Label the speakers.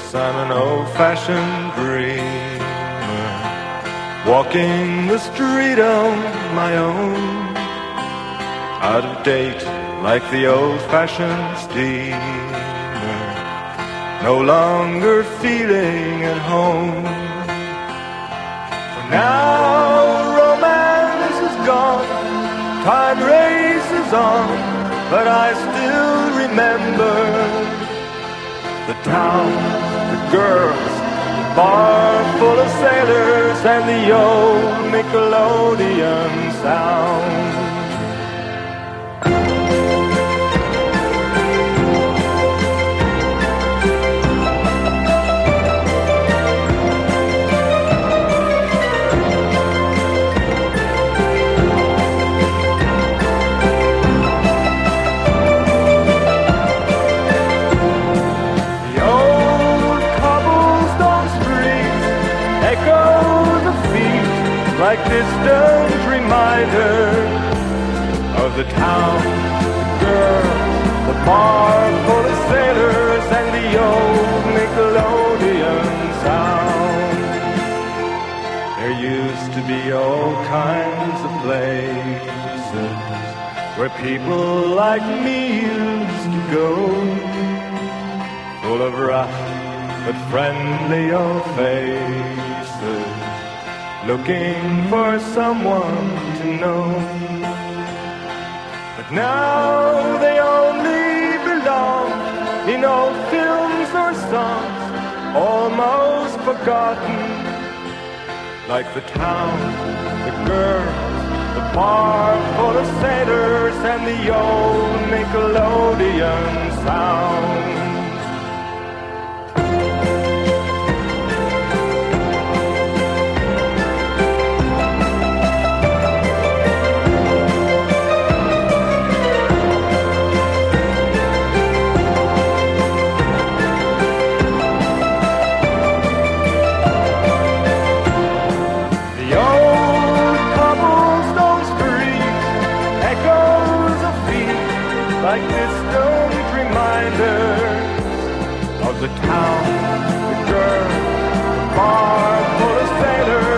Speaker 1: I'm an old-fashioned dreamer, walking the street on my own, out of date like the old-fashioned steamer, no longer feeling at home. For now romance is gone, time races on, but I still remember the town, the girls, the bar full of sailors, and the old Nickelodeon sound. Like distant reminders of the town, the girls, the bar full of sailors, and the old Nickelodeon sound. There used to be all kinds of places where people like me used to go, full of rough but friendly old faces, looking for someone to know. But now they only belong in old films or songs, almost forgotten, like the town, the girls, the bar full of sailors, and the old Nickelodeon sound. Like distant reminders of the town, the girl, the bar full of sailors,